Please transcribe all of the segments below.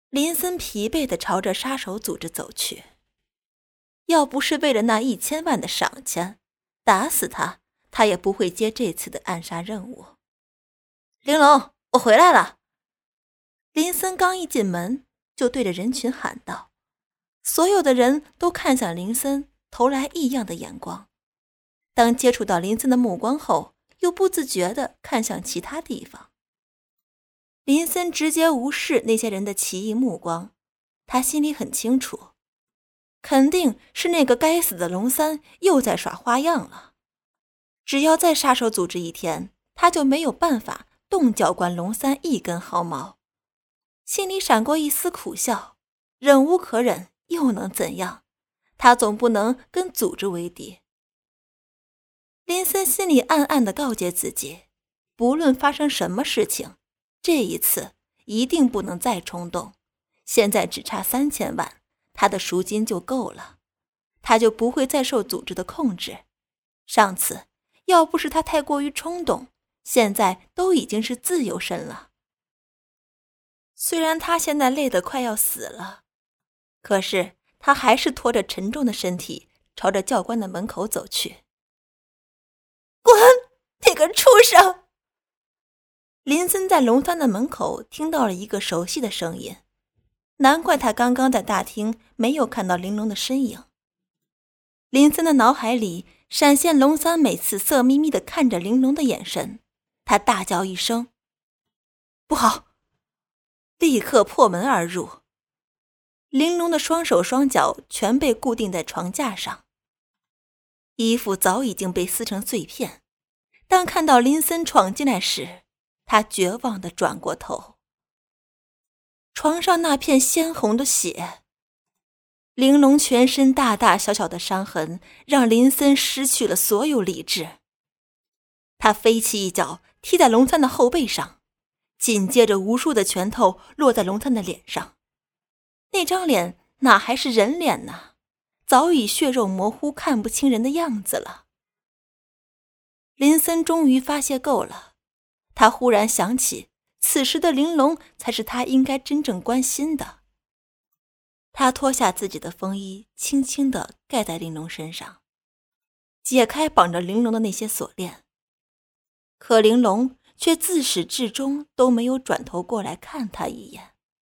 林森疲惫地朝着杀手组织走去。要不是为了那1000万的赏钱，打死他，他也不会接这次的暗杀任务。玲珑，我回来了。林森刚一进门，就对着人群喊道。所有的人都看向林森，投来异样的眼光。当接触到林森的目光后，又不自觉地看向其他地方。林森直接无视那些人的奇异目光，他心里很清楚，肯定是那个该死的龙三又在耍花样了。只要再杀手组织一天，他就没有办法动脚关龙三一根毫毛。心里闪过一丝苦笑，忍无可忍又能怎样？他总不能跟组织为敌。林森心里暗暗地告诫自己，不论发生什么事情，这一次一定不能再冲动。现在只差3000万，他的赎金就够了，他就不会再受组织的控制。上次要不是他太过于冲动，现在都已经是自由身了。虽然他现在累得快要死了，可是他还是拖着沉重的身体朝着教官的门口走去。滚！你个畜生！林森在龙三的门口听到了一个熟悉的声音，难怪他刚刚在大厅没有看到玲珑的身影。林森的脑海里闪现龙三每次色眯眯地看着玲珑的眼神，他大叫一声：不好！立刻破门而入。玲珑的双手双脚全被固定在床架上，衣服早已经被撕成碎片。当看到林森闯进来时，他绝望地转过头。床上那片鲜红的血，玲珑全身大大小小的伤痕让林森失去了所有理智。他飞起一脚踢在龙三的后背上，紧接着无数的拳头落在龙三的脸上。那张脸哪还是人脸呢？早已血肉模糊，看不清人的样子了。林森终于发泄够了，他忽然想起，此时的玲珑才是他应该真正关心的。他脱下自己的风衣，轻轻地盖在玲珑身上，解开绑着玲珑的那些锁链。可玲珑却自始至终都没有转头过来看他一眼。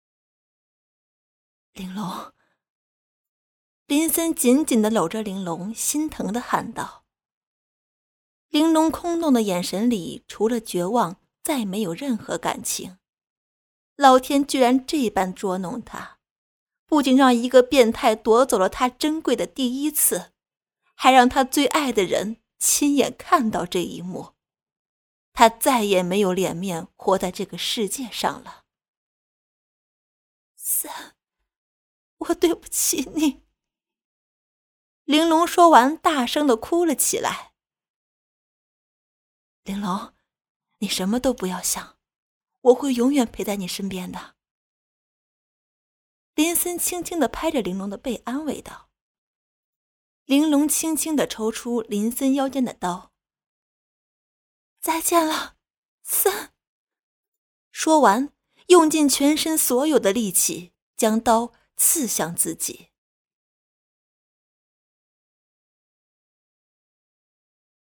玲珑，林森紧紧地搂着玲珑，心疼地喊道。玲珑空洞的眼神里除了绝望再没有任何感情。老天居然这般捉弄他，不仅让一个变态夺走了他珍贵的第一次，还让他最爱的人亲眼看到这一幕。他再也没有脸面活在这个世界上了。三，我对不起你。玲珑说完，大声地哭了起来。玲珑，你什么都不要想，我会永远陪在你身边的。林森轻轻地拍着玲珑的背，安慰道。玲珑轻轻地抽出林森腰间的刀。再见了，森。说完，用尽全身所有的力气，将刀刺向自己。